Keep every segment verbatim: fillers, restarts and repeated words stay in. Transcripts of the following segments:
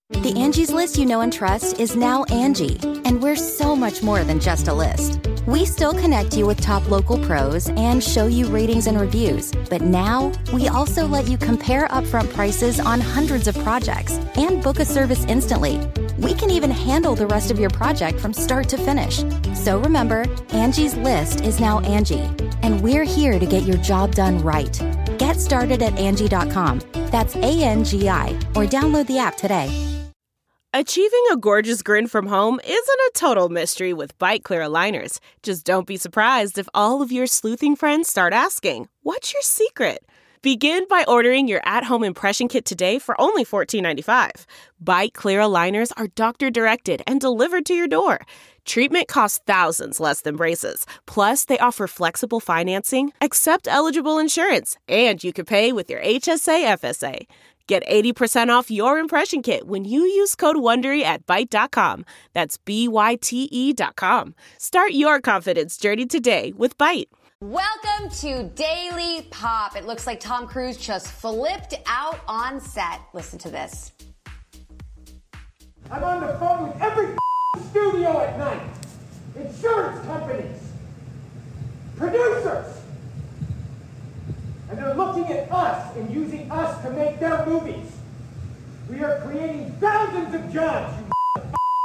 The Angie's List you know and trust is now Angie, and we're so much more than just a list. We still connect you with top local pros and show you ratings and reviews, but now we also let you compare upfront prices on hundreds of projects and book a service instantly. We can even handle the rest of your project from start to finish. So remember, Angie's List is now Angie, and we're here to get your job done right. Get started at Angie dot com. That's A N G I, or download the app today. Achieving a gorgeous grin from home isn't a total mystery with Byte Clear aligners. Just don't be surprised if all of your sleuthing friends start asking, "What's your secret?" Begin by ordering your at-home impression kit today for only fourteen ninety-five. Byte Clear aligners are doctor-directed and delivered to your door. Treatment costs thousands less than braces. Plus, they offer flexible financing, accept eligible insurance, and you can pay with your H S A F S A. Get eighty percent off your impression kit when you use code WONDERY at Byte dot com. That's B Y T E dot com. Start your confidence journey today with Byte. Welcome to Daily Pop. It looks like Tom Cruise just flipped out on set. Listen to this. I'm on the phone with every studio at night. Insurance companies. Producers. And they're looking at us and using us to make their movies. We are creating thousands of jobs, you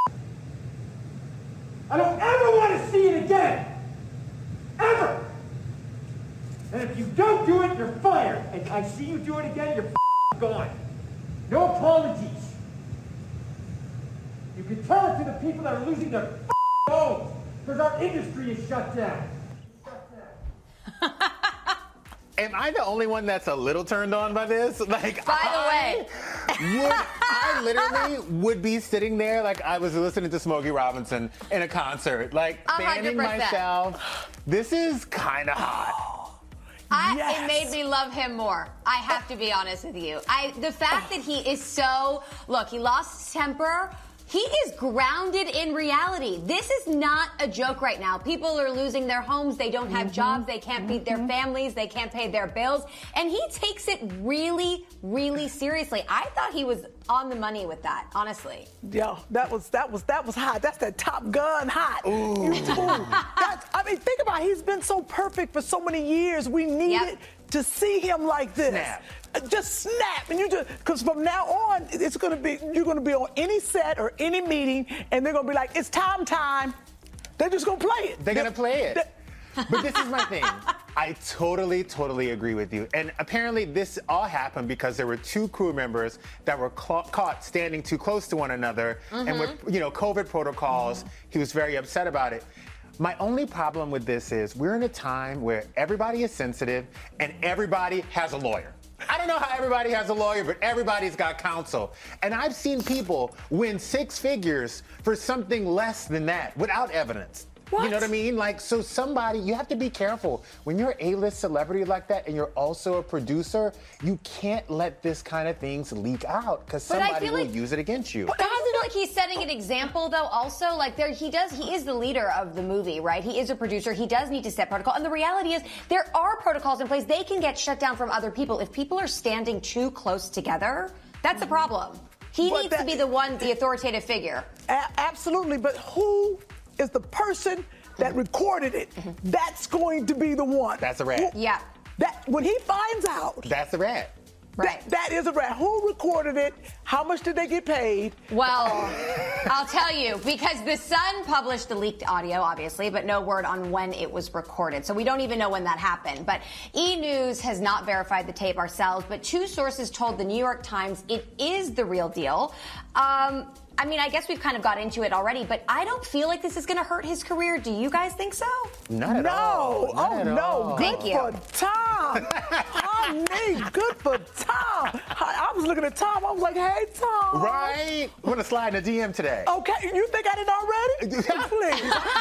I don't ever want to see it again. Ever. And if you don't do it, you're fired. And I see you do it again, you're gone. No apologies. You can tell it to the people that are losing their homes because our industry is shut down. Shut down. Am I the only one that's a little turned on by this? Like, by the I way, would, I literally would be sitting there like I was listening to Smokey Robinson in a concert, like fanning myself. This is kind of hot. I, Yes. It made me love him more. I have to be honest with you. I the fact that he is so look, he lost his temper. He is grounded in reality. This is not a joke right now. People are losing their homes. They don't have mm-hmm. jobs. They can't feed mm-hmm. their families. They can't pay their bills. And he takes it really, really seriously. I thought he was on the money with that, honestly. Yeah, that was that was that was hot. That's that Top Gun hot. Ooh. Ooh. That's, I mean, think about it. He's been so perfect for so many years. We needed Yep. to see him like this. Snap. Just snap, and you just because from now on it's gonna be you're gonna be on any set or any meeting, and they're gonna be like, it's Tom time. They're just gonna play it. They're, They're gonna play it. But this is my thing. I totally, totally agree with you. And apparently this all happened because there were two crew members that were ca- caught standing too close to one another, mm-hmm. and with you know COVID protocols, mm-hmm. he was very upset about it. My only problem with this is we're in a time where everybody is sensitive and everybody has a lawyer. I don't know how everybody has a lawyer, but everybody's got counsel. And I've seen people win six figures for something less than that without evidence. What? You know what I mean? Like, so somebody, you have to be careful. When you're an A-list celebrity like that and you're also a producer, you can't let this kind of things leak out because somebody will like, use it against you. But I feel like he's setting an example, though, also. Like, there, he does, he is the leader of the movie, right? He is a producer. He does need to set protocol. And the reality is, there are protocols in place. They can get shut down from other people. If people are standing too close together, that's a problem. He But needs that- to be the one, the authoritative figure. A- absolutely, but who is the person that recorded it? Mm-hmm. That's going to be the one. That's a rat. Who- Yeah. That when he finds out. That's a rat. Right. That, that is a rat. Who recorded it? How much did they get paid? Well, I'll tell you, because The Sun published the leaked audio, obviously, but no word on when it was recorded. So we don't even know when that happened. But E! News has not verified the tape ourselves, but two sources told the New York Times it is the real deal. Um, I mean, I guess we've kind of got into it already, but I don't feel like this is going to hurt his career. Do you guys think so? Not at no. all. Not oh, at no. all. Good Thank you. for Tom. Honey, good for Tom. I, I was looking at Tom. I was like, hey, Tom. Right? I'm going to slide in a D M today. Okay. You think I didn't already?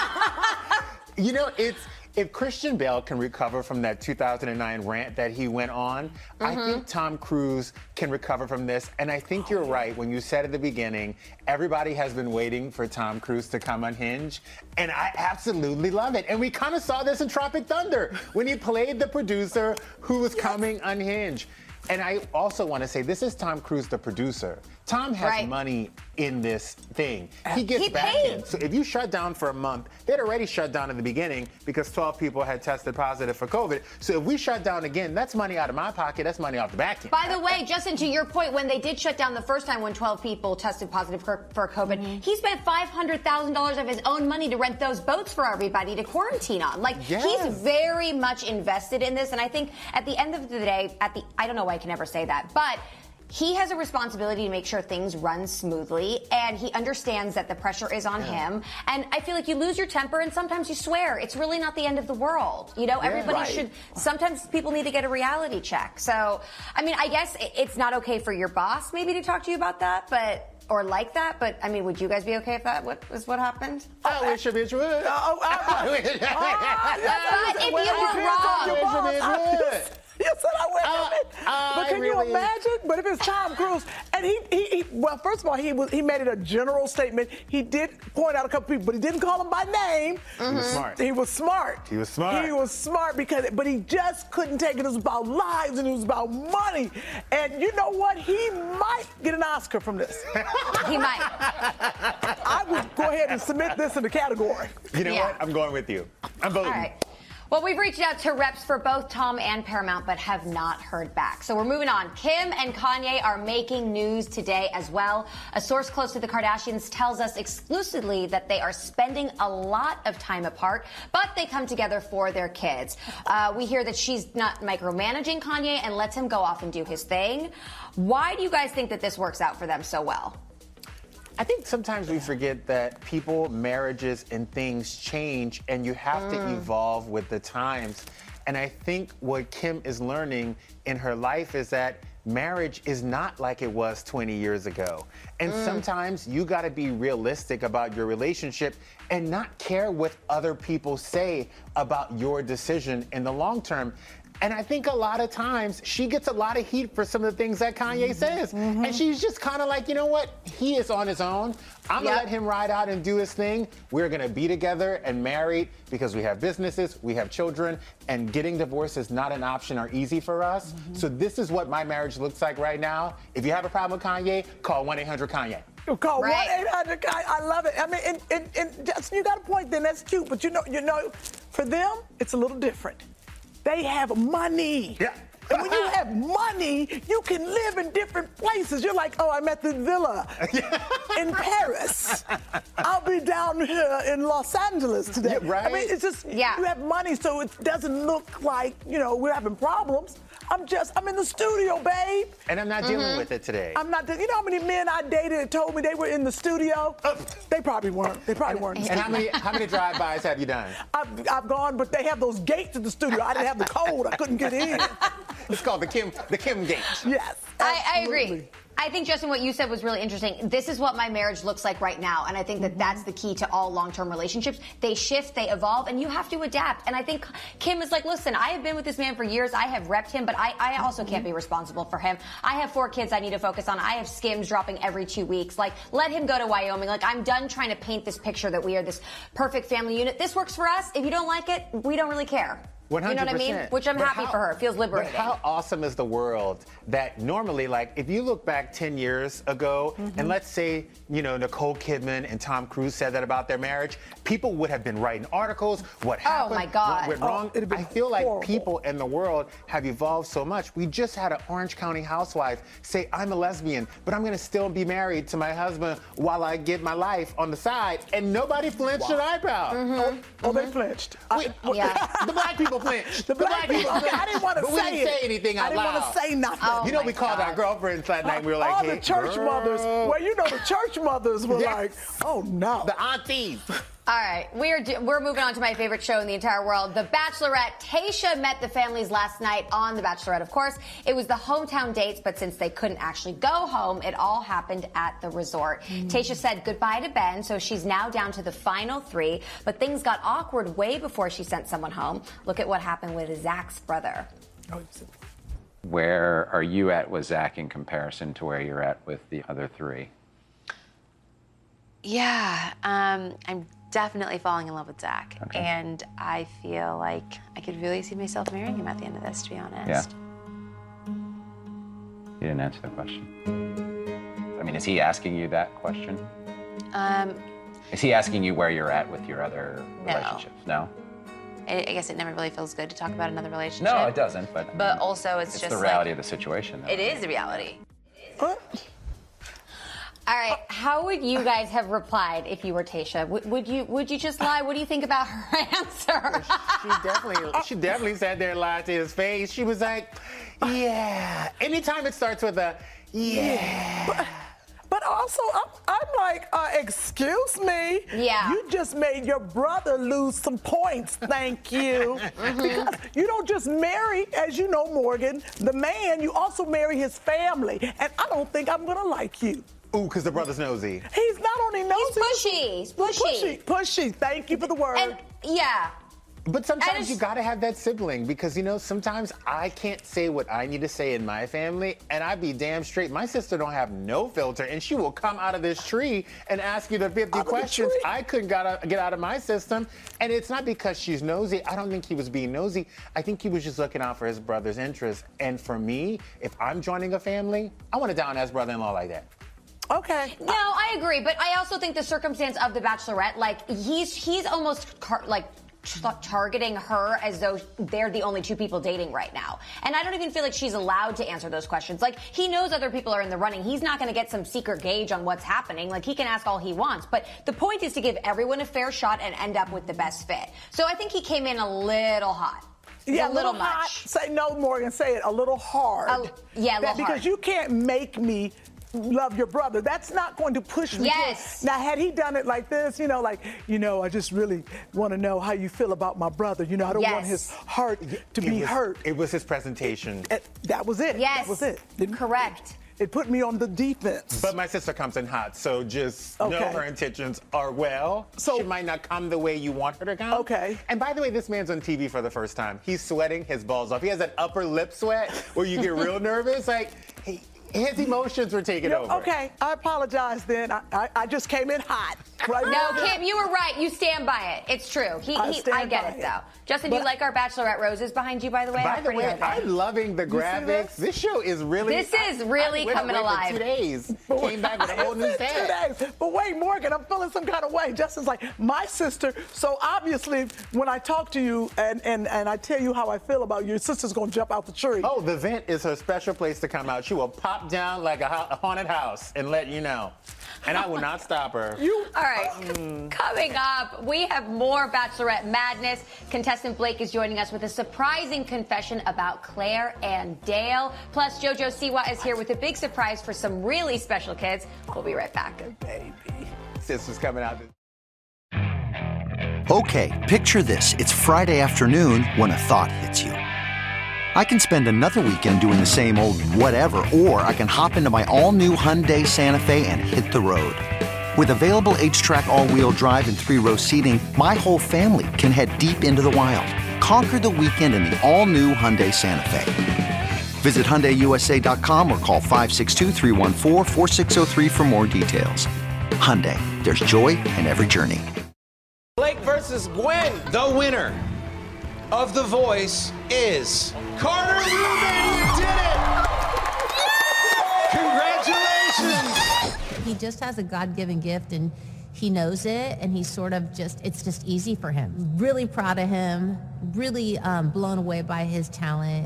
Please. You know, it's... If Christian Bale can recover from that two thousand nine rant that he went on, mm-hmm. I think Tom Cruise can recover from this. And I think you're right when you said at the beginning, everybody has been waiting for Tom Cruise to come unhinged. And I absolutely love it. And we kind of saw this in Tropic Thunder when he played the producer who was yes. coming unhinged. And I also want to say, this is Tom Cruise, the producer. Tom has Right. money in this thing. He gets He back paid. in. So if you shut down for a month, they'd already shut down in the beginning because twelve people had tested positive for COVID. So if we shut down again, that's money out of my pocket. That's money off the back end. By the way, Justin, to your point, when they did shut down the first time when twelve people tested positive for, for COVID, Mm-hmm. he spent five hundred thousand dollars of his own money to rent those boats for everybody to quarantine on. Like, Yes. he's very much invested in this. And I think at the end of the day, at the, I don't know why I can never say that, but he has a responsibility to make sure things run smoothly, and he understands that the pressure is on him. And I feel like you lose your temper, and sometimes you swear. It's really not the end of the world. You know, everybody Right. should, sometimes people need to get a reality check. So, I mean, I guess it- it's not okay for your boss maybe to talk to you about that, but, or like that, but I mean, would you guys be okay if that what, was what happened? I wish a bitch would. Oh, I, I wish- But if you Well, it were depends on your wrong, boss. wish a bitch I- would. You said I went Uh, from it. I But can really- you imagine? But if it's Tom Cruise, and he, he, he well, first of all, he was he made it a general statement. He did point out a couple people, but he didn't call them by name. He was smart. He was smart. He was smart. He was smart because, but he just couldn't take it. It was about lives and it was about money. And you know what? He might get an Oscar from this. he might. I would go ahead and submit this in the category. You know Yeah. what? I'm going with you. I'm voting. All right. Well, we've reached out to reps for both Tom and Paramount, but have not heard back. So we're moving on. Kim and Kanye are making news today as well. A source close to the Kardashians tells us exclusively that they are spending a lot of time apart, but they come together for their kids. Uh, we hear that she's not micromanaging Kanye and lets him go off and do his thing. Why do you guys think that this works out for them so well? I think sometimes we forget that people, marriages, and things change, and you have to evolve with the times. And I think what Kim is learning in her life is that marriage is not like it was twenty years ago. And sometimes you got to be realistic about your relationship and not care what other people say about your decision in the long term. And I think a lot of times she gets a lot of heat for some of the things that Kanye mm-hmm. says. Mm-hmm. And she's just kind of like, you know what? He is on his own. I'm going to Yep. let him ride out and do his thing. We're going to be together and married because we have businesses, we have children, and getting divorced is not an option or easy for us. Mm-hmm. So this is what my marriage looks like right now. If you have a problem with Kanye, call one eight hundred Kanye. You call Right. one eight hundred. I, I love it. I mean, and, and, and Justin, you got a point then. That's cute. But you know, you know, for them, it's a little different. They have money. Yeah. And when you have money, you can live in different places. You're like, oh, I'm at the villa in Paris. I'll be down here in Los Angeles today. Yeah, right. I mean, it's just, Yeah. you have money, so it doesn't look like, you know, we're having problems. I'm just, I'm in the studio, babe. And I'm not dealing with it today. I'm not, you know how many men I dated that told me they were in the studio? Oh. They probably weren't. They probably weren't. And how many how many drive-bys have you done? I've, I've gone, but they have those gates at the studio. I didn't have the code. I couldn't get in. It's called the Kim the Kim Gate. Yes. I, I agree. absolutely. I think, Justin, what you said was really interesting. This is what my marriage looks like right now. And I think that that's the key to all long-term relationships. They shift, they evolve, and you have to adapt. And I think Kim is like, listen, I have been with this man for years. I have repped him, but I, I also can't be responsible for him. I have four kids I need to focus on. I have Skims dropping every two weeks. Like, let him go to Wyoming. Like, I'm done trying to paint this picture that we are this perfect family unit. This works for us. If you don't like it, we don't really care. one hundred percent. You know what I mean? Which I'm But happy how- for her. It feels But liberating. how awesome is the world that normally, like, if you look back ten years ago, Mm-hmm. and let's say, you know, Nicole Kidman and Tom Cruise said that about their marriage, people would have been writing articles. What happened? Oh, my God. What went Oh, wrong? it'd have been I feel like horrible. people in the world have evolved so much. We just had an Orange County housewife say, I'm a lesbian, but I'm going to still be married to my husband while I get my life on the side. And nobody flinched an eyebrow. Oh, oh, they flinched. I- Wait, Mm-hmm. Yeah. the black people flinched. The black people. Okay, I didn't want to But say we didn't it. say anything out I didn't loud. want to say nothing. Oh, You know, my we called God. our girlfriends that night. We were like, all hey, the church girl. mothers. Well, you know, the church mothers were Yes. like, oh no. The aunties. All right, we're do- we're moving on to my favorite show in the entire world, The Bachelorette. Tayshia met the families last night on The Bachelorette. Of course, it was the hometown dates, but since they couldn't actually go home, it all happened at the resort. Mm. Tayshia said goodbye to Ben, so she's now down to the final three. But things got awkward way before she sent someone home. Look at what happened with Zach's brother. Where are you at with Zach in comparison to where you're at with the other three? Yeah, um, I'm definitely falling in love with Zach. Okay. And I feel like I could really see myself marrying him at the end of this, to be honest. You didn't answer the question. I mean, is he asking you that question? Um, Is he asking you where you're at with your other No. relationships? No? I, I guess it never really feels good to talk about another relationship. No, it doesn't, but... I But mean, also, it's, it's just the reality like, of the situation, though. It is the reality. What? All right, how would you guys have replied if you were Tayshia? Would, would you would you just lie? What do you think about her answer? She definitely, she definitely sat there and lied to his face. She was like, yeah. Anytime it starts with a, yeah. But, but also, I'm, I'm like, uh, excuse me. Yeah. You just made your brother lose some points, thank you. Because you don't just marry, as you know, Morgan, the man, you also marry his family. And I don't think I'm going to like you. Ooh, because the brother's nosy. He's not only nosy. He's pushy. He's pushy. Pushy. Pushy. Thank you for the word. And yeah. But sometimes it's- you gotta have that sibling because, you know, sometimes I can't say what I need to say in my family, and I be damn straight. My sister don't have no filter, and she will come out of this tree and ask you the fifty Out of the questions tree? I couldn't got out- get out of my system. And it's not because she's nosy. I don't think he was being nosy. I think he was just looking out for his brother's interests. And for me, if I'm joining a family, I want a down-ass brother-in-law like that. Okay. No, I agree, but I also think the circumstance of the Bachelorette, like he's he's almost car- like tar- targeting her as though they're the only two people dating right now, and I don't even feel like she's allowed to answer those questions. Like he knows other people are in the running. He's not going to get some secret gauge on what's happening. Like he can ask all he wants, but the point is to give everyone a fair shot and end up with the best fit. So I think he came in a little hot. Yeah, a little, hot. much. Say no, Morgan. Say it a little hard. A- yeah, a That- little because hard. you can't make me love your brother. That's not going to push me. Yes. To, now, had he done it like this, you know, like, you know, I just really want to know how you feel about my brother. You know, I don't want Yes. his heart to It be was- hurt. It was his presentation. It- that was it. Yes. That was it. It- Correct. It put me on the defense. But my sister comes in hot, so just know Okay. her intentions are well. So- she might not come the way you want her to come. Okay. And by the way, this man's on T V for the first time. He's sweating his balls off. He has that upper lip sweat where you get real nervous. Like, he, his emotions were taking Yeah, over. okay, I apologize then. I, I, I just came in hot. Right No, Morgan? Kim, you were right. You stand by it. It's true. He, I he, stand I get by it, it. though. Justin, do you But- like our Bachelorette roses behind you, by the way? By How the pretty way, are they? I'm loving the graphics. this? This show is really. This is really I, I went coming away alive. For two days. Came back with a whole new It's been set. two days. But wait, Morgan, I'm feeling some kind of way. Justin's like, my sister. So obviously, when I talk to you and, and, and I tell you how I feel about you, your sister's going to jump out the tree. Oh, the vent is her special place to come out. She will pop down like a, ha- a haunted house and let you know. And I will not stop her. You, All right, coming up, we have more Bachelorette madness. Contestant Blake is joining us with a surprising confession about Claire and Dale. Plus, JoJo Siwa is here with a big surprise for some really special kids. We'll be right back. baby. Sister's coming out. Okay, picture this. It's Friday afternoon when a thought hits you. I can spend another weekend doing the same old whatever, or I can hop into my all-new Hyundai Santa Fe and hit the road. With available H-Track all-wheel drive and three-row seating, my whole family can head deep into the wild. Conquer the weekend in the all-new Hyundai Santa Fe. Visit Hyundai U S A dot com or call five six two, three one four, four six zero three for more details. Hyundai, there's joy in every journey. Blake versus Gwen. The winner of The Voice is Carter Ruben. You did it! Congratulations! He just has a God-given gift, and he knows it, and he's sort of just, it's just easy for him. Really proud of him, really um, blown away by his talent.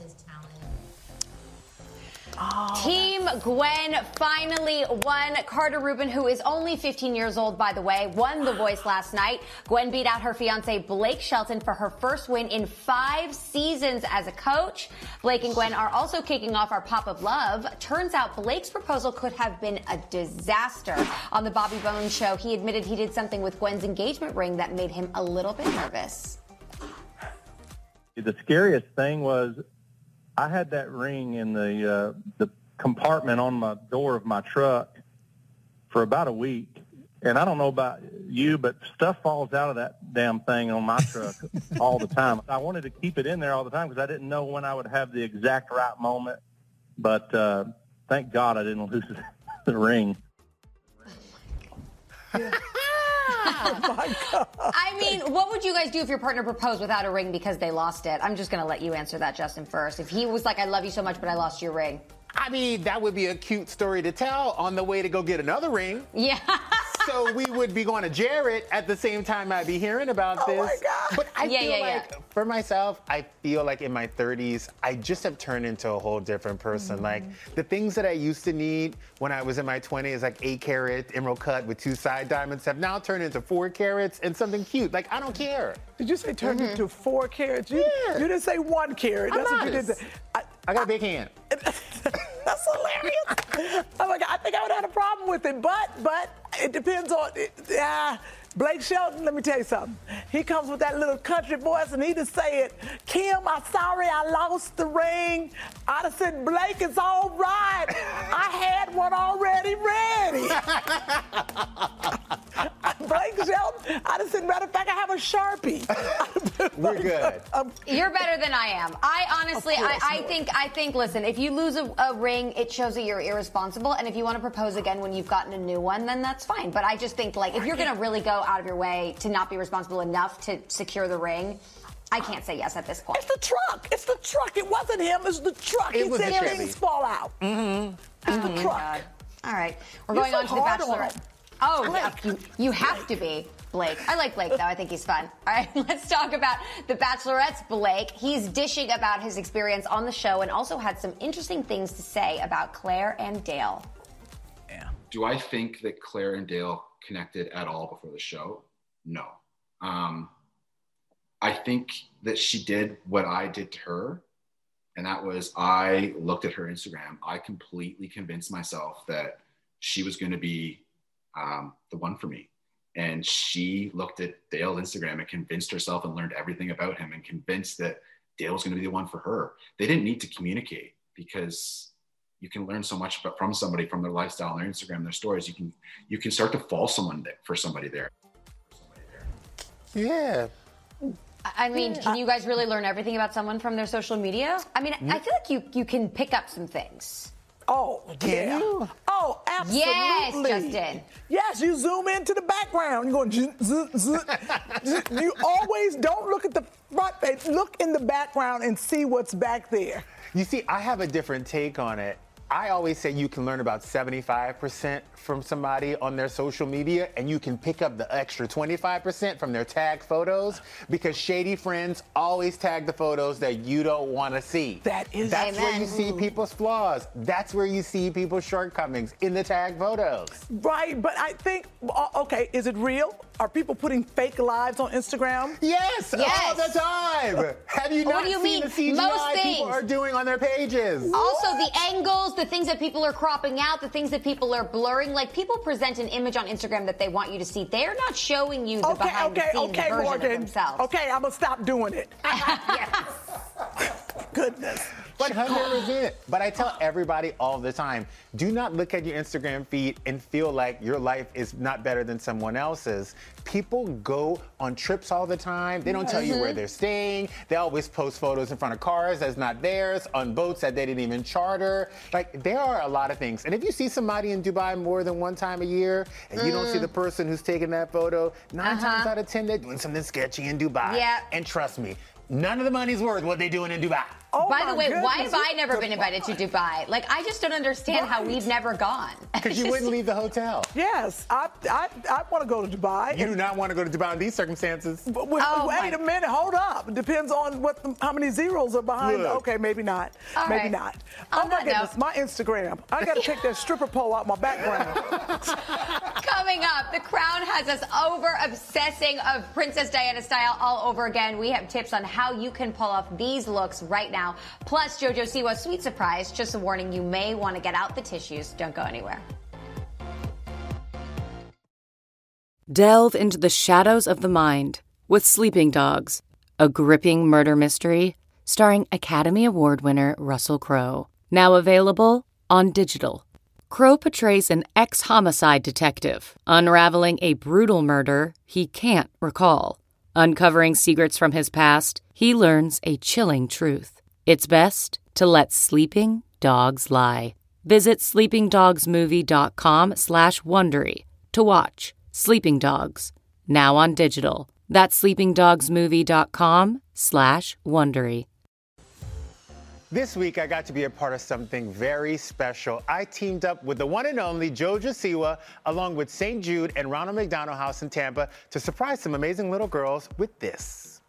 Team Gwen finally won. Carter Ruben, who is only fifteen years old, by the way, won The Voice last night. Gwen beat out her fiance Blake Shelton for her first win in five seasons as a coach. Blake and Gwen are also kicking off our Pop of Love. Turns out Blake's proposal could have been a disaster. On the Bobby Bones show, he admitted he did something with Gwen's engagement ring that made him a little bit nervous. The scariest thing was I had that ring in the uh, the compartment on my door of my truck for about a week. And I don't know about you, but stuff falls out of that damn thing on my truck all the time. I wanted to keep it in there all the time because I didn't know when I would have the exact right moment. But uh, thank God I didn't lose the ring. Oh my God. I mean, what would you guys do if your partner proposed without a ring because they lost it? I'm just going to let you answer that, Justin, first. If he was like, I love you so much, but I lost your ring. I mean, that would be a cute story to tell on the way to go get another ring. Yeah. So we would be going to Jared at the same time I'd be hearing about Oh this. my God. But I Yeah, feel yeah, like, yeah. for myself, I feel like in my thirties, I just have turned into a whole different person. Mm-hmm. Like, the things that I used to need when I was in my twenties, like eight carat emerald cut with two side diamonds, have now turned into four carats and something cute. Like, I don't care. Did you say turned into four carats? You, Yeah. you didn't say one carat. I'm That's what you did. honest. say. I, I got a big hand. That's hilarious. Oh my God, I think I would have had a problem with it, but but it depends on. It, uh, Blake Shelton, let me tell you something. He comes with that little country voice, and he just say it. Kim, I'm sorry I lost the ring. I'd have said, Blake, it's all right. I had one already ready. Blake Shelton, I'd have said, matter of fact, I have a Sharpie. We're good. Um, You're better than I am. I honestly, Of I, course I not. think, I think. Listen, if you lose a, a ring, it shows that you're irresponsible. And if you want to propose again when you've gotten a new one, then that's fine. But I just think, like, if you're going to really go out of your way to not be responsible enough to secure the ring, I can't say yes at this point. It's the truck. It's the truck. It wasn't him. It's the truck. It he was said the Chevy. things fall out. Mm-hmm. It's the truck. God. All right, we're You're going so on to the hard on Bachelorette. him. Oh, yeah, you, you have to be, Blake. I like Blake, though. I think he's fun. All right, let's talk about the Bachelorette's Blake. He's dishing about his experience on the show and also had some interesting things to say about Claire and Dale. Do I think that Claire and Dale connected at all before the show? No. Um, I think that she did what I did to her. And that was, I looked at her Instagram. I completely convinced myself that she was going to be um, the one for me. And she looked at Dale's Instagram and convinced herself and learned everything about him and convinced that Dale was going to be the one for her. They didn't need to communicate because you can learn so much about, from somebody, from their lifestyle, their Instagram, their stories. You can you can start to fall someone there, for somebody there. Yeah. I mean, can you guys really learn everything about someone from their social media? I mean, I feel like you, you can pick up some things. Oh, yeah. Oh, absolutely. Yes, Justin. Yes, you zoom into the background. You're going, zzz, zzz, zzz. You always don't look at the front page. Look in the background and see what's back there. You see, I have a different take on it. I always say you can learn about seventy-five percent from somebody on their social media, and you can pick up the extra twenty-five percent from their tagged photos, because shady friends always tag the photos that you don't want to see. That is That's where Amen. you see people's flaws. That's where you see people's shortcomings, in the tagged photos. Right, but I think, uh, okay, is it real? Are people putting fake lives on Instagram? Yes, Yes. all the time. Have you What not do you seen mean? the C G I Most people things. are doing on their pages? Also, the angles, the things that people are cropping out, the things that people are blurring. Like, people present an image on Instagram that they want you to see. They're not showing you the Okay, behind okay, the scenes okay, version Morgan. of themselves. Okay, I'm gonna stop doing it. Goodness. one hundred percent. But I tell everybody all the time, do not look at your Instagram feed and feel like your life is not better than someone else's. People go on trips all the time. They don't tell you where they're staying. They always post photos in front of cars that's not theirs, on boats that they didn't even charter. Like, there are a lot of things. And if you see somebody in Dubai more than one time a year, and you don't see the person who's taking that photo, nine Uh-huh. times out of ten, they're doing something sketchy in Dubai. Yeah. And trust me, none of the money's worth what they're doing in Dubai. Oh By my the way, why have goodness. I never been invited to Dubai? Like, I just don't understand how we've never gone. Because you wouldn't leave the hotel. Yes, I I, I want to go to Dubai. You do not want to go to Dubai in these circumstances. But wait, Oh, wait my- a minute, hold up. It depends on what the, how many zeros are behind. Look. Okay, maybe not. All maybe right. not. On Oh my that goodness, note- my Instagram. I got to take that stripper pole out my background. Coming up, The Crown has us over obsessing of Princess Diana style all over again. We have tips on how you can pull off these looks right now. Plus, JoJo Siwa's sweet surprise. Just a warning, you may want to get out the tissues. Don't go anywhere. Delve into the shadows of the mind with Sleeping Dogs, a gripping murder mystery starring Academy Award winner Russell Crowe. Now available on digital. Crowe portrays an ex-homicide detective unraveling a brutal murder he can't recall. Uncovering secrets from his past, he learns a chilling truth. It's best to let sleeping dogs lie. Visit sleepingdogsmovie.com slash Wondery to watch Sleeping Dogs, now on digital. That's sleepingdogsmovie.com slash Wondery. This week, I got to be a part of something very special. I teamed up with the one and only Jojo Siwa, along with Saint Jude and Ronald McDonald House in Tampa, to surprise some amazing little girls with this.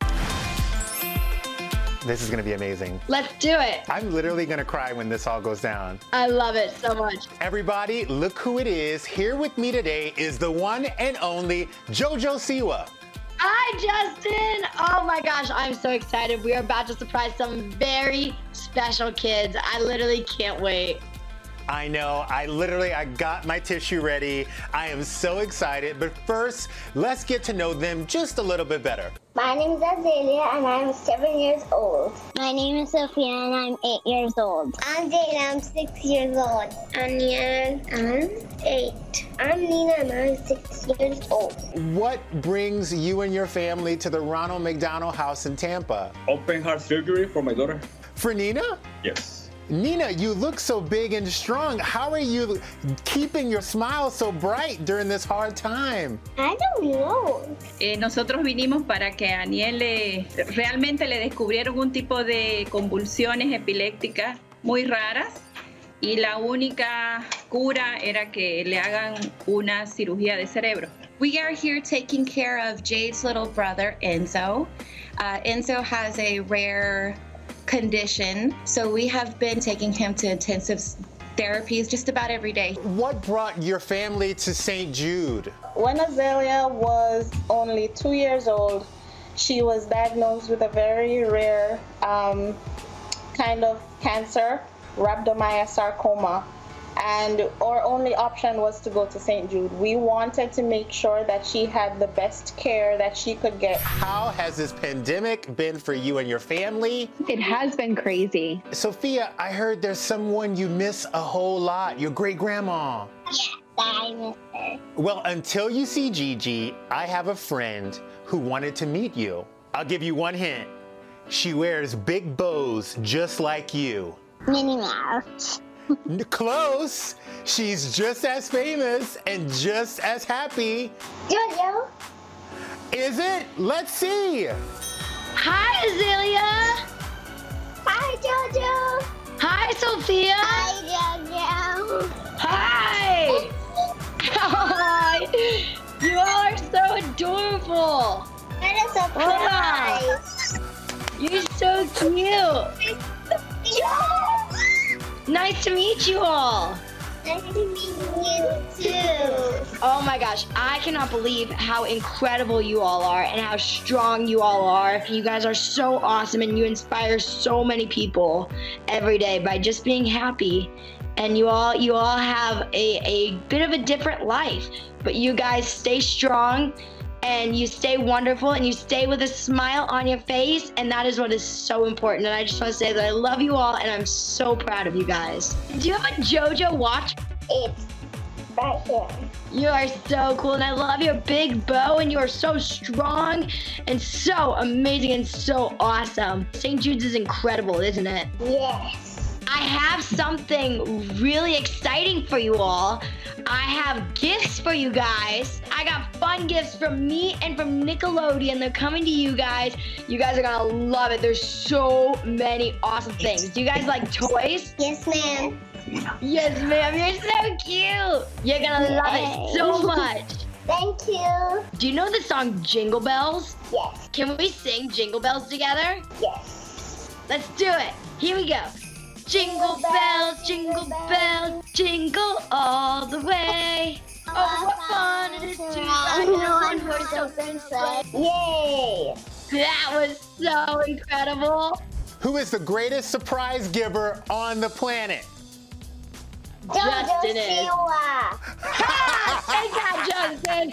This is gonna be amazing. Let's do it. I'm literally gonna cry when this all goes down. I love it so much. Everybody, look who it is. Here with me today is the one and only Jojo Siwa. Hi, Justin. Oh my gosh, I'm so excited. We are about to surprise some very special kids. I literally can't wait. I know, I literally, I got my tissue ready. I am so excited, but first, let's get to know them just a little bit better. My name is Azalea and I'm seven years old. My name is Sophia and I'm eight years old. I'm Jane, I'm six years old. I'm Nina, I'm eight. I'm Nina and I'm six years old. What brings you and your family to the Ronald McDonald House in Tampa? Open heart surgery for my daughter. For Nina? Yes. Nina, you look so big and strong. How are you keeping your smile so bright during this hard time? I don't know. Eh, nosotros vinimos para que a Aniel le, realmente le descubrieron un tipo de convulsiones epilépticas muy raras y la única cura era que le hagan una cirugía de cerebro. We are here taking care of Jade's little brother, Enzo. Uh, Enzo has a rare condition, so we have been taking him to intensive therapies just about every day. What brought your family to Saint Jude? When Azalea was only two years old, she was diagnosed with a very rare um, kind of cancer, rhabdomyosarcoma, and our only option was to go to Saint Jude. We wanted to make sure that she had the best care that she could get. How has this pandemic been for you and your family? It has been crazy. Sophia, I heard there's someone you miss a whole lot, your great-grandma. Yes, I miss her. Well, until you see Gigi, I have a friend who wanted to meet you. I'll give you one hint. She wears big bows just like you. Minnie Mouse. Close. She's just as famous and just as happy. Jojo. Is it? Let's see. Hi, Azalea. Hi, Jojo. Hi, Sophia. Hi, Jojo. Hi. Hi. You all are so adorable. What a surprise. Wow. You're so cute. Nice to meet you all. Nice to meet you too. Oh my gosh, I cannot believe how incredible you all are and how strong you all are. You guys are so awesome and you inspire so many people every day by just being happy. And you all you all have a, a bit of a different life, but you guys stay strong and you stay wonderful and you stay with a smile on your face, and that is what is so important. And I just want to say that I love you all and I'm so proud of you guys. Do you have a JoJo watch? It's right here. You are so cool and I love your big bow and you are so strong and so amazing and so awesome. Saint Jude's is incredible, isn't it? Yes. I have something really exciting for you all. I have gifts for you guys. I got fun gifts from me and from Nickelodeon. They're coming to you guys. You guys are gonna love it. There's so many awesome things. Do you guys like toys? Yes, ma'am. Yes, ma'am. You're so cute. You're gonna love it so much. Thank you. Do you know the song Jingle Bells? Yes. Can we sing Jingle Bells together? Yes. Let's do it. Here we go. Jingle bells, jingle bells, jingle all the way. Oh, what fun it is to ride in a one-horse open sleigh. Yay! That was so incredible. Who is the greatest surprise giver on the planet? Justin is. Ha! Thank God, Justin.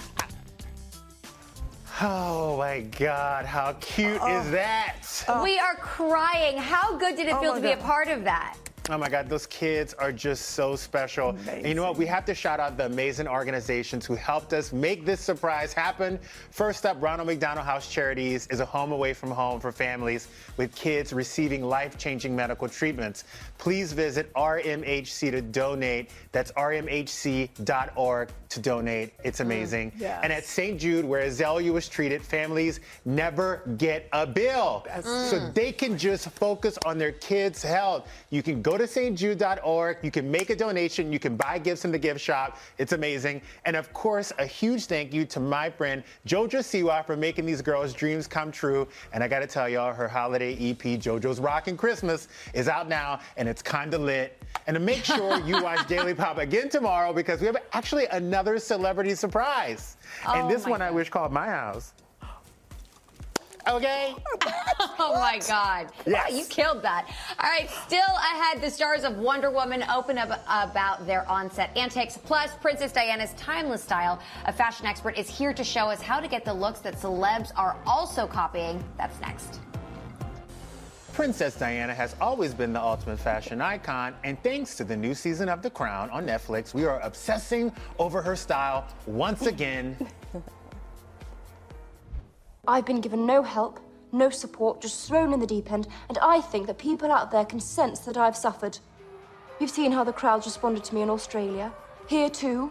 Oh my God, how cute Oh. is that? We are crying. How good did it Oh feel my to be a God. part of that? Oh my God, those kids are just so special. Amazing. And you know what? We have to shout out the amazing organizations who helped us make this surprise happen. First up, Ronald McDonald House Charities is a home away from home for families with kids receiving life-changing medical treatments. Please visit R M H C to donate. That's R M H C dot org to donate. It's amazing. Mm, yes. And at Saint Jude, where Azalea was treated, families never get a bill. Mm. So they can just focus on their kids' health. You can go to Saint Jude dot org. You can make a donation. You can buy gifts in the gift shop. It's amazing. And of course, a huge thank you to my friend JoJo Siwa for making these girls' dreams come true. And I got to tell y'all, her holiday E P, JoJo's Rockin' Christmas, is out now, and it's kind of lit. And to make sure you watch Daily Pop again tomorrow, because we have actually another celebrity surprise. Oh and this my one God. I wish called my house. Okay. Oh my God. Yes. Wow, you killed that. All right, still ahead, the stars of Wonder Woman open up about their on-set antics. Plus, Princess Diana's timeless style. A fashion expert is here to show us how to get the looks that celebs are also copying. That's next. Princess Diana has always been the ultimate fashion icon, and thanks to the new season of The Crown on Netflix, we are obsessing over her style once again. I've been given no help, no support, just thrown in the deep end, and I think that people out there can sense that I've suffered. You've seen how the crowds responded to me in Australia. Here too.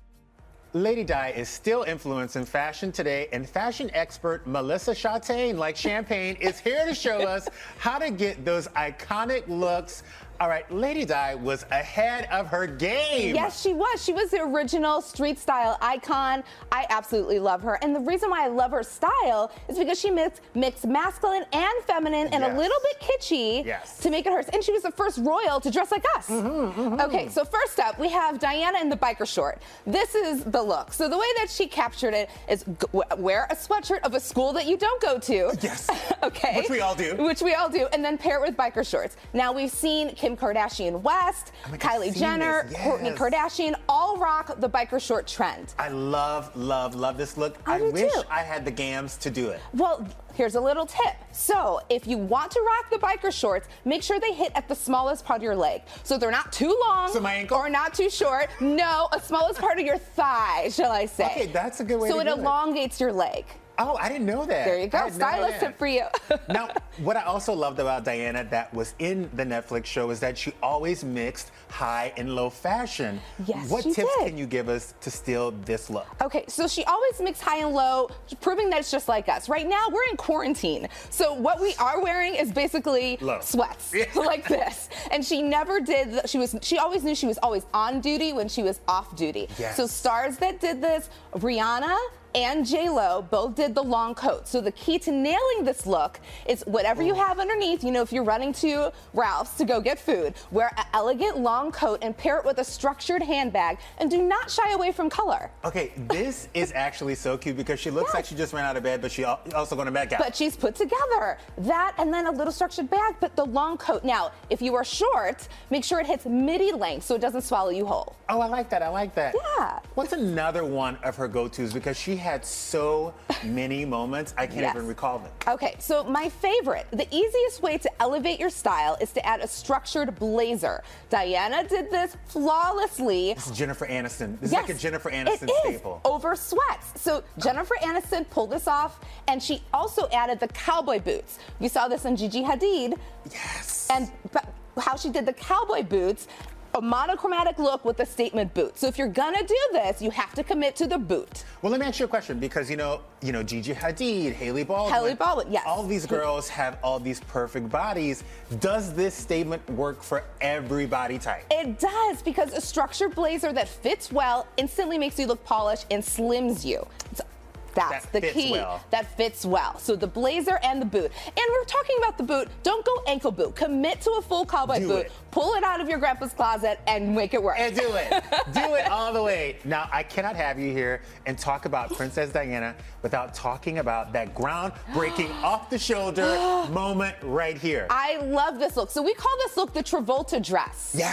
Lady Di is still influencing fashion today, and fashion expert Melissa Chatain, like champagne, is here to show us how to get those iconic looks. All right, Lady Di was ahead of her game. Yes, she was. She was the original street style icon. I absolutely love her. And the reason why I love her style is because she mixed, mixed masculine and feminine and Yes. a little bit kitschy Yes. to make it hers. And she was the first royal to dress like us. Mm-hmm, mm-hmm. Okay, so first up, we have Diana in the biker short. This is the look. So the way that she captured it is g- wear a sweatshirt of a school that you don't go to. Yes. Okay. Which we all do. Which we all do. And then pair it with biker shorts. Now we've seen Kim Kardashian West, Oh my God, I've Kylie seen Jenner, this, Kourtney yes. Kardashian, all rock the biker short trend. I love, love, love this look. I I, do wish too. I had the gams to do it. Well, here's a little tip. So if you want to rock the biker shorts, make sure they hit at the smallest part of your leg. So they're not too long So my ankle? or not too short. No, a smallest part of your thigh, shall I say. Okay, that's a good way so to it do it. elongates your leg. Oh, I didn't know that. There you I go. had no Stylist idea. tip for you. Now, what I also loved about Diana that was in the Netflix show is that she always mixed high and low fashion. Yes, What she tips did. can you give us to steal this look? Okay, so she always mixed high and low, proving that it's just like us. Right now, we're in quarantine. So what we are wearing is basically Low. sweats, like this. And she never did, she was. She always knew she was always on duty when she was off duty. Yes. So stars that did this, Rihanna and J-Lo both did the long coat. So the key to nailing this look is whatever you have underneath, you know, if you're running to Ralph's to go get food, wear an elegant long coat and pair it with a structured handbag, and do not shy away from color. Okay, this is actually so cute because she looks like she just ran out of bed, but she al- also going to Met Gala. But she's put together that and then a little structured bag, but the long coat. Now, if you are short, make sure it hits midi length so it doesn't swallow you whole. Oh, I like that. I like that. Yeah. What's another one of her go-tos? Because she had so many moments, I can't Yes. even recall them. Okay, so my favorite, the easiest way to elevate your style is to add a structured blazer. Diana did this flawlessly. This is Jennifer Aniston. This Yes, is like a Jennifer it Aniston is, staple. over sweats. So Jennifer Aniston pulled this off, and she also added the cowboy boots. You saw this in Gigi Hadid. Yes. And but how she did the cowboy boots, a monochromatic look with a statement boot. So if you're gonna do this, you have to commit to the boot. Well, let me ask you a question because you know, you know, Gigi Hadid, Hailey Baldwin, Hailey Baldwin, yes. all these girls have all these perfect bodies. Does this statement work for every body type? It does, because a structured blazer that fits well instantly makes you look polished and slims you. It's- That's That the fits key. well. That fits well. So the blazer and the boot. And we're talking about the boot. Don't go ankle boot. Commit to a full cowboy Do boot. it. Pull it out of your grandpa's closet and make it work. And do it. Do it all the way. Now, I cannot have you here and talk about Princess Diana without talking about that groundbreaking off the shoulder moment right here. I love this look. So we call this look the Travolta dress. Yes.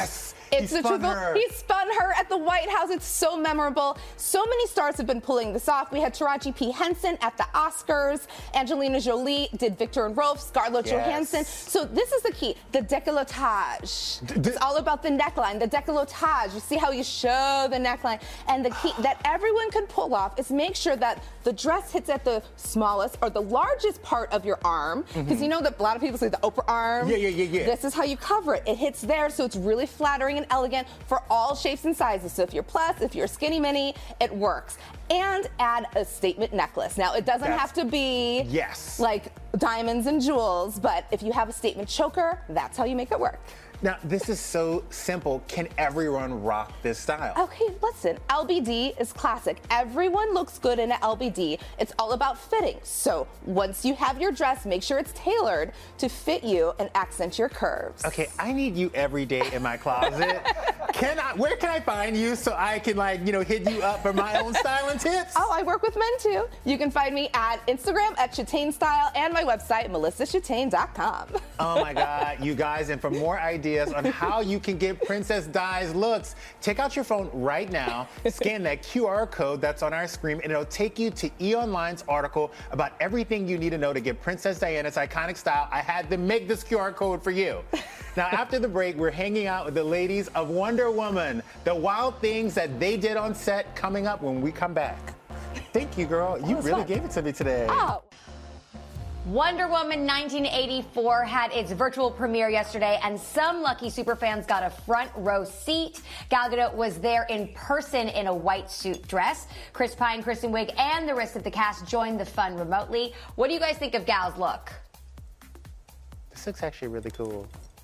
It's he the spun triple. her. He spun her at the White House. It's so memorable. So many stars have been pulling this off. We had Taraji P. Henson at the Oscars. Angelina Jolie did Victor and Rolf. Scarlett Yes. Johansson. So this is the key: the décolletage. It's all about the neckline, the décolletage. You see how you show the neckline, and the key that everyone can pull off is make sure that the dress hits at the smallest or the largest part of your arm, because Mhm. you know that a lot of people say the Oprah arm. Yeah, yeah, yeah, yeah. This is how you cover it. It hits there, so it's really flattering and elegant for all shapes and sizes. So if you're plus, if you're skinny mini, it works. And add a statement necklace. Now, it doesn't That's- have to be Yes. like diamonds and jewels, but if you have a statement choker, that's how you make it work. Now, this is so simple. Can everyone rock this style? Okay, listen, L B D is classic. Everyone looks good in an L B D. It's all about fitting. So once you have your dress, make sure it's tailored to fit you and accent your curves. Okay, I need you every day in my closet. Can I? Where can I find you so I can, like, you know, hit you up for my own styling tips? Oh, I work with men too. You can find me at Instagram at Chutane Style and my website, melissa chutane dot com. Oh my God, you guys, and for more ideas on how you can get Princess Di's looks, take out your phone right now, scan that Q R code that's on our screen, and it'll take you to E! Online's article about everything you need to know to get Princess Diana's iconic style. I had to make this Q R code for you. Now, after the break, we're hanging out with the ladies of Wonder Woman, the wild things that they did on set, coming up when we come back. Thank you, girl. You was really fun. gave it to me today. Oh. Wonder Woman nineteen eighty-four had its virtual premiere yesterday, and some lucky superfans got a front row seat. Gal Gadot was there in person in a white suit dress. Chris Pine, Kristen Wiig, and the rest of the cast joined the fun remotely. What do you guys think of Gal's look? This looks actually really cool.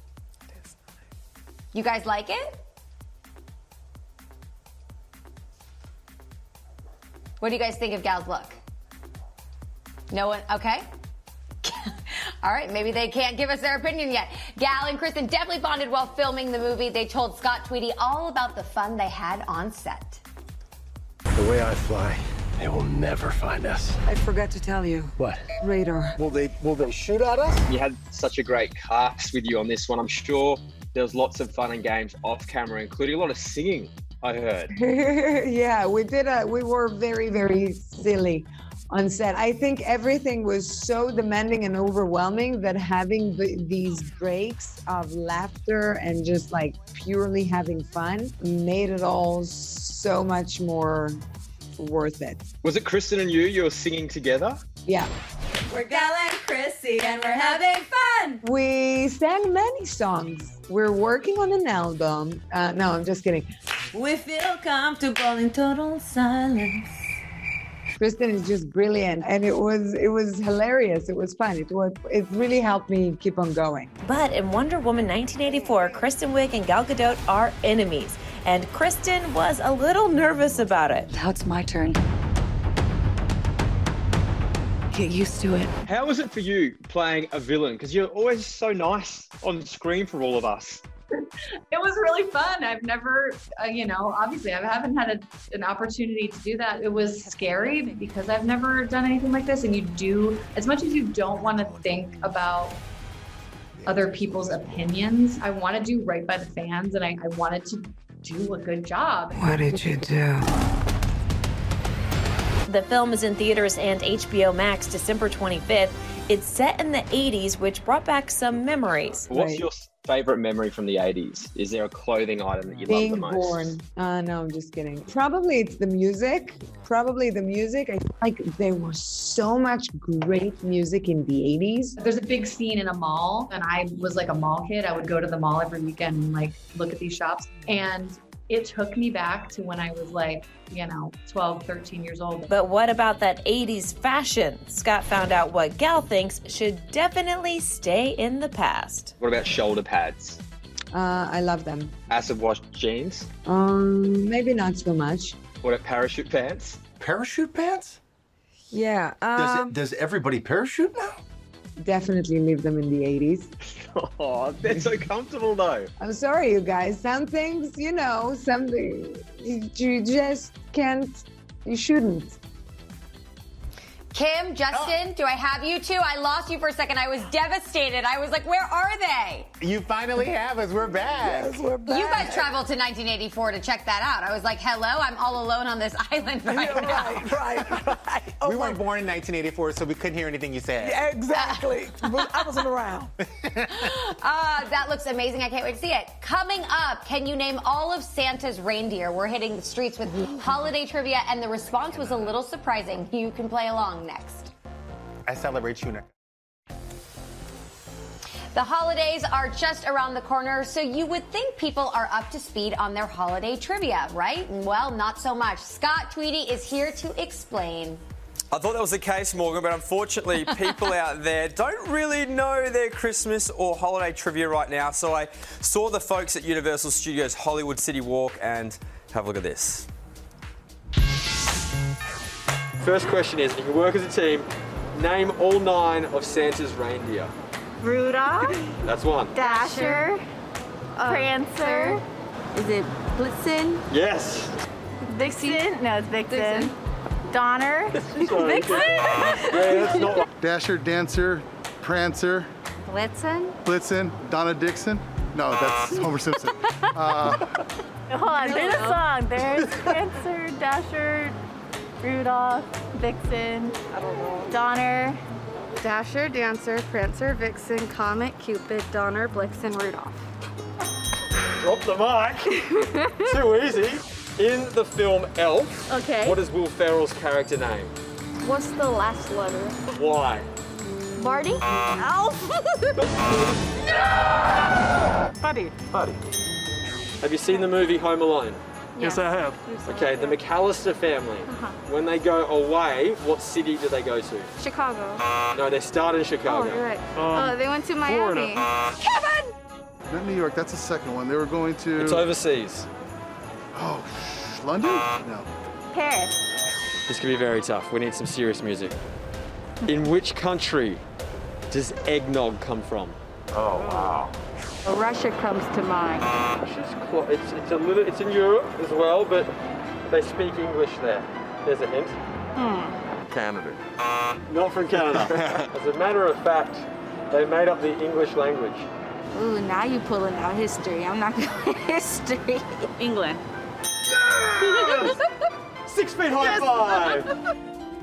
You guys like it? What do you guys think of Gal's look? No one? Okay. All right, maybe they can't give us their opinion yet. Gal and Kristen definitely bonded while filming the movie. They told Scott Tweedy all about the fun they had on set. The way I fly, they will never find us. I forgot to tell you. What? Radar. Will they will they shoot at us? You had such a great cast with you on this one. I'm sure there was lots of fun and games off camera, including a lot of singing, I heard. Yeah, we did a we were very, very silly on set. I think everything was so demanding and overwhelming that having the, these breaks of laughter and just like purely having fun made it all so much more worth it. Was it Kristen and you, you were singing together? Yeah. We're Gal and Chrissy and we're having fun. We sang many songs. We're working on an album. Uh, no, I'm just kidding. We feel comfortable in total silence. Kristen is just brilliant, and it was it was hilarious. It was fun. It was it really helped me keep on going. But in Wonder Woman nineteen eighty-four, Kristen Wiig and Gal Gadot are enemies, and Kristen was a little nervous about it. Now it's my turn. Get used to it. How was it for you playing a villain? Because you're always so nice on screen for all of us. It was really fun. I've never, uh, you know, obviously I haven't had a, an opportunity to do that. It was scary because I've never done anything like this. And you do, as much as you don't want to think about other people's opinions, I want to do right by the fans, and I, I wanted to do a good job. What did you do? The film is in theaters and H B O Max December twenty-fifth. It's set in the eighties, which brought back some memories. What's Right. your favorite memory from the eighties? Is there a clothing item that you love Being the most? born. Uh, no, I'm just kidding. Probably it's the music. Probably the music. I feel like there was so much great music in the eighties. There's a big scene in a mall, and I was like a mall kid. I would go to the mall every weekend and like look at these shops. And it took me back to when I was like, you know, twelve, thirteen years old. But what about that eighties fashion? Scott found out what Gal thinks should definitely stay in the past. What about shoulder pads? Uh, I love them. Acid wash jeans? Um, maybe not so much. What about parachute pants? Parachute pants? Yeah. Does Um, it, does everybody parachute now? definitely leave them in the eighties. Oh, they're so comfortable though. I'm sorry, you guys. Some things, you know, something you just can't, you shouldn't. Kim, Justin, oh. do I have you two? I lost you for a second. I was devastated. I was like, where are they? You finally have us. We're back. Yes, we're back. You guys traveled to nineteen eighty-four to check that out. I was like, hello, I'm all alone on this island right yeah, now. Right, right, right. Oh, we weren't born in nineteen eighty-four, so we couldn't hear anything you said. Yeah, exactly. I wasn't around. uh, that looks amazing. I can't wait to see it. Coming up, can you name all of Santa's reindeer? We're hitting the streets with holiday trivia, and the response was a little surprising. You can play along next. I celebrate you now. The holidays are just around the corner, so you would think people are up to speed on their holiday trivia, right? Well, not so much. Scott Tweedy is here to explain. I thought that was the case, Morgan, but unfortunately people out there don't really know their Christmas or holiday trivia right now, so I saw the folks at Universal Studios Hollywood City Walk and have a look at this. First question is, if you work as a team, name all nine of Santa's reindeer. Rudolph. That's one. Dasher. Uh, Prancer. Is it Blitzen? Yes. Vixen? No, it's Vixen. Vixen. Donner. Vixen. Yeah, that's not one. Dasher, Dancer, Prancer. Blitzen. Blitzen. Donna Dixon. No, that's Homer Simpson. Uh, Hold on, there's a song. There's Prancer, Dasher, Rudolph, Vixen, I don't know. Donner. Dasher, Dancer, Prancer, Vixen, Comet, Cupid, Donner, Blitzen, Rudolph. Drop the mic. Too easy. In the film Elf, okay. What is Will Ferrell's character name? What's the last letter? Why? Marty? Elf. Buddy. Buddy. Have you seen the movie Home Alone? Yes, yes I have. Okay, the McAllister family. Uh-huh. When they go away, what city do they go to? Chicago. No, they start in Chicago. Oh, you're right. Um, oh, they went to Miami. Florida. Kevin! Not New York, that's the second one. They were going to... It's overseas. Oh, sh- London? No. Paris. This could be very tough. We need some serious music. In which country does eggnog come from? Oh, wow. Well, Russia comes to mind. Russia's close. It's, it's, a little, it's in Europe as well, but they speak English there. There's a hint. Hmm. Canada. Not from Canada. As a matter of fact, they made up the English language. Ooh, now you're pulling out history. I'm not going history. England. Six feet high five.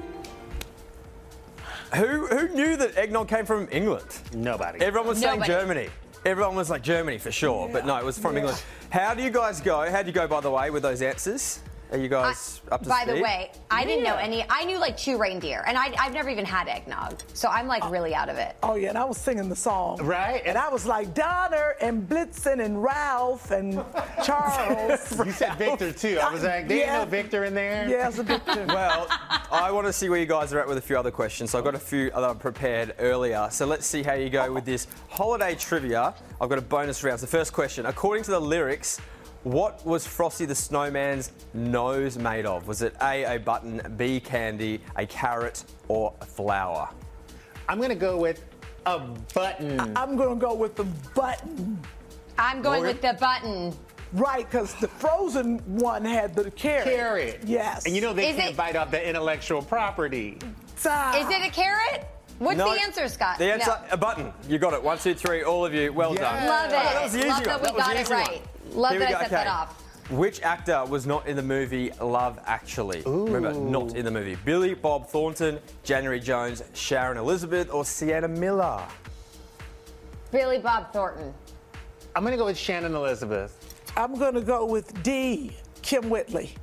Who who knew that eggnog came from England? Nobody. Everyone was Nobody. saying Germany. Everyone was like Germany for sure, Yeah. but no, it was from Yeah. England. How do you guys go? How do you go, by the way, with those answers? Are you guys I, up to by speed? the way, I didn't know Yeah. any. I knew like two reindeer, and I, I've never even had eggnog, so I'm like really out of it. Oh yeah, and I was singing the song. Right. And I was like Donner and Blitzen and Ralph and Charles. You said Victor too. I was like, there Yeah. ain't no Victor in there. Yeah, it's a Victor. Well, I want to see where you guys are at with a few other questions. So I've got a few that I prepared earlier. So let's see how you go with this holiday trivia. I've got a bonus round. So first question, according to the lyrics, what was Frosty the Snowman's nose made of? Was it A, a button, B, candy, a carrot, or a flower? I'm going to go with a button. I- I'm going to go with the button. I'm going Morgan? with the button. Right, because the frozen one had the carrot. Carrot. Yes. And you know they Is can't it- bite off the intellectual property. Ah. Is it a carrot? What's No. the answer, Scott? The answer, No. a button. You got it. One, two, three, all of you. Well done. Love it. Oh, that was the easy Love one. that we was the got it easy one. right. Love Here we that go. I set that Okay. off. Which actor was not in the movie Love Actually? Remember, not in the movie. Billy Bob Thornton, January Jones, Sharon Elizabeth, or Sienna Miller? Billy Bob Thornton. I'm going to go with Shannon Elizabeth. I'm going to go with D, Kim Whitley.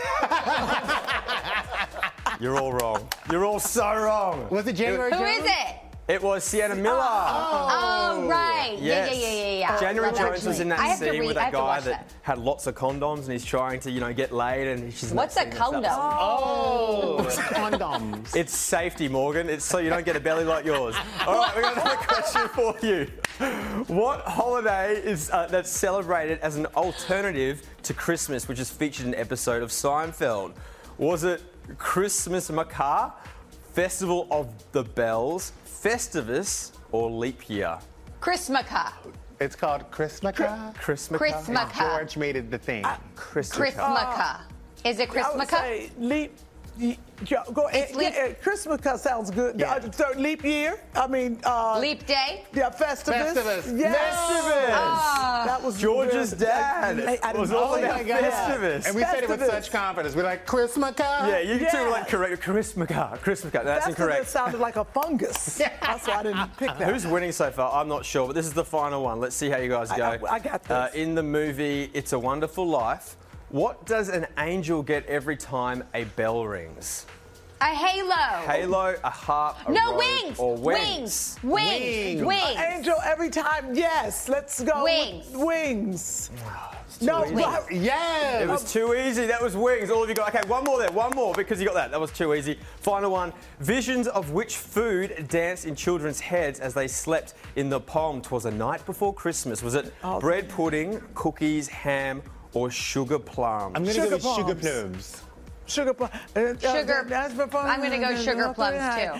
You're all wrong. You're all so wrong. Was it January Who Jones? is it? It was Sienna Miller. Oh, right. Yes. Yeah, yeah, yeah, yeah, yeah. January Love Jones Actually. was in I that have to scene read- with I a have to guy watch that, that. had lots of condoms and he's trying to, you know, get laid and she's in What's that a scene and stuff. Oh, condoms. It's safety, Morgan. It's so you don't get a belly like yours. All right, we've got another question for you. What holiday is uh, that's celebrated as an alternative to Christmas, which is featured in an episode of Seinfeld? Was it Christmas Macabre, Festival of the Bells, Festivus, or Leap Year? Christmaka. It's called Christmaka. Christmaka. Christmaka. George made it the thing. Christmaka. Christmaka. Is it I would Christmaka? say leap, Yeah, go ahead. leap- Yeah, Christmas car sounds good. Yeah. Uh, so leap year. I mean, uh, Leap day? Yeah, Festivus. Festivus. Yes. Festivus. Ah. That was George's good. dad I- I was didn't all know about that. Festivus. And we said it with Festivus. such confidence. We're like, Christmas car? Yeah, you two Yeah. were like correct. Christmas car. Christmas car. That's Festivus incorrect. sounded like a fungus. That's why I didn't pick that. Who's winning so far? I'm not sure, but this is the final one. Let's see how you guys I- go. I- I got this. Uh, in the movie It's a Wonderful Life, what does an angel get every time a bell rings? A halo. Halo, a harp, a No, robe, wings. or Wings. wings? Wings. Wings. Angel every time. Yes. Let's go. Wings. With wings. too No, easy. but- Yes. It was too easy. That was wings. All of you got. Okay, one more there. One more because you got that. That was too easy. Final one. Visions of which food danced in children's heads as they slept in the poem "'Twas a Night Before Christmas"? Was it Oh. bread pudding, cookies, ham, or sugar plums? I'm going to Sugar go with sugar plums. plums. Sugar plum. Sugar- I'm gonna go sugar plums, too.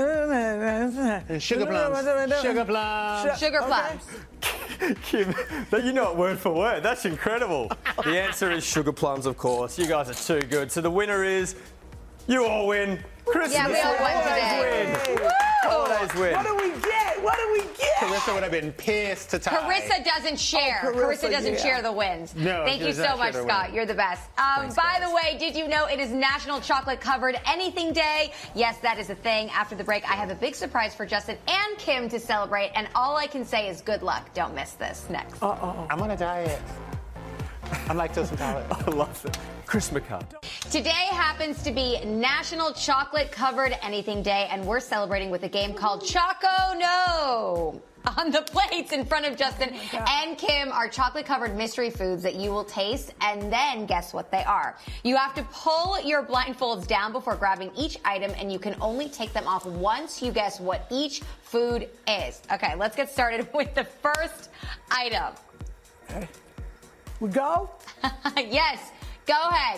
And sugar plums. Sugar plums. Sugar plums. Kim, that you know it word for word. That's incredible. The answer is sugar plums, of course. You guys are too good. So the winner is you all win. Christmas. Yeah, we all won Holidays today. win. Woo! Holidays win. What do we get? What do we get? Carissa would have been pissed to tie. Carissa doesn't share. Oh, Carissa, Carissa doesn't yeah. share the wins. No, Thank she you does so not much, share the Scott. wins. You're the best. Um, Thanks, by guys. the way, did you know it is National Chocolate Covered Anything Day? Yes, that is a thing. After the break, I have a big surprise for Justin and Kim to celebrate, and all I can say is good luck. Don't miss this. Next. Uh-oh. I'm on a diet. I'm lactose intolerant. I love it. Christmas card. Today happens to be National Chocolate Covered Anything Day, and we're celebrating with a game called Choco No. On the plates in front of Justin and Kim are chocolate-covered mystery foods that you will taste and then guess what they are. You have to pull your blindfolds down before grabbing each item, and you can only take them off once you guess what each food is. Okay, let's get started with the first item. Okay. We go? Yes, go ahead.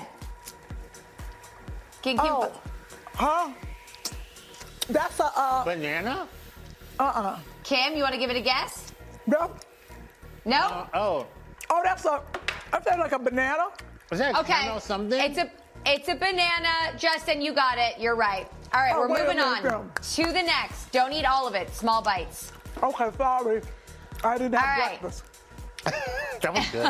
Can, can, Oh. Huh? That's a, uh, Banana? uh-uh. Kim, you want to give it a guess? No. No? Uh, oh. Oh, that's a, that's like a banana? Was that Okay. caramel something? It's a it's a banana. Justin, you got it. You're right. All right, Oh, we're wait a moving minute, on girl. to the next. Don't eat all of it. Small bites. Okay, sorry. I didn't have All right. breakfast. That was good.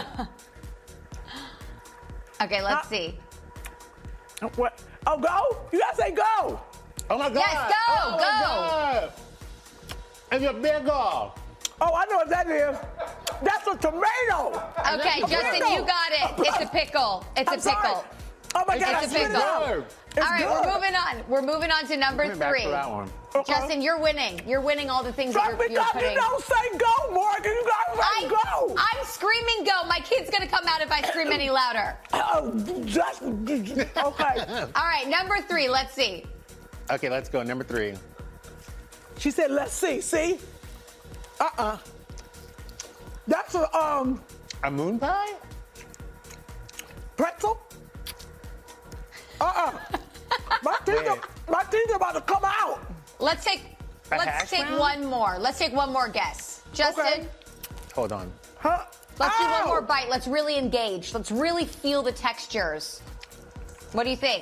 Okay, let's Ah. see. What? Oh, go? You gotta say go. Oh my God. Yes, go, oh my go. God. And your big girl. Oh, I know what that is. That's a tomato. Okay, A Justin, pickle. you got it. It's a pickle. It's I'm a pickle. sorry. Oh my God, It's I a spit it pickle. out. It's All right, good. we're moving on. We're moving on to number Coming back three. for that one. Okay. Justin, you're winning. You're winning all the things that Just you're, you're because putting. you don't say go, Morgan, you gotta say I, go. I'm screaming go. My kid's gonna come out if I scream any louder. Oh, just, okay. All right, number three. Let's see. Okay, let's go. Number three. She said, let's see. See? Uh-uh. That's a, um, A moon pie? pretzel? Uh-uh. My teeth, are, my teeth are about to come out. Let's take A let's hash take brown? one more. Let's take one more guess. Justin, Okay. Hold on. Huh? let's do one Ow! more bite. Let's really engage. Let's really feel the textures. What do you think?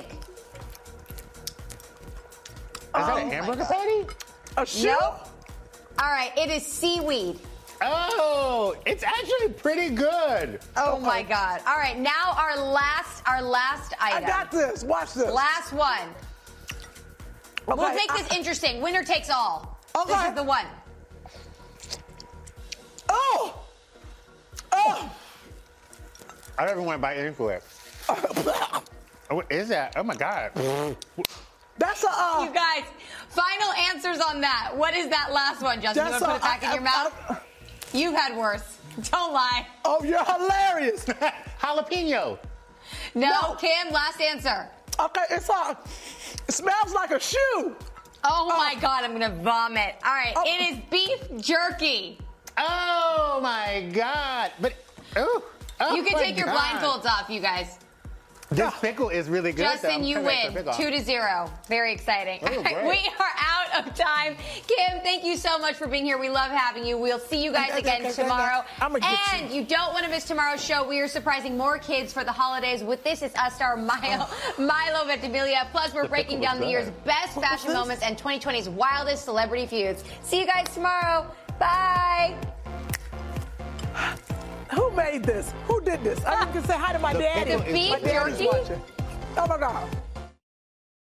Is that a hamburger patty? A shoe? Nope. All right, it is seaweed. Oh, it's actually pretty good. Oh my God. All right, now our last our last I item. got this. Watch this. Last one. Okay, We'll make this I- interesting. Winner takes all. This Okay. is the one. Oh! Oh! I don't even want to bite into it. Oh, what is that? Oh my God. That's a, uh, You guys, final answers on that. What is that last one, Justin? You want That's to put it a- back in I- your I- mouth? You've had worse. Don't lie. oh, you're hilarious. Jalapeno. No, No. Kim, last answer. Okay, it's a, it smells like a shoe. Oh my God, I'm gonna vomit. All right, Oh. it is beef jerky. Oh my God. But, oh. oh You can my take your God. blindfolds off, you guys. This pickle is really good. Justin, though. you win. Two to zero. Very exciting. Oh, All right, great. we are out of time. Kim, thank you so much for being here. We love having you. We'll see you guys Okay, again okay, okay, tomorrow. I'ma get And you. don't want to miss tomorrow's show. We are surprising more kids for the holidays with This Is Us star Milo, Milo Ventimiglia. Plus, we're breaking down the year's best fashion moments and twenty twenty's wildest celebrity feuds. See you guys tomorrow. Bye. Who made this? Who did this? I need to say hi to my The daddy. pickle is- My daddy's Beef jerky? watching. Oh my God.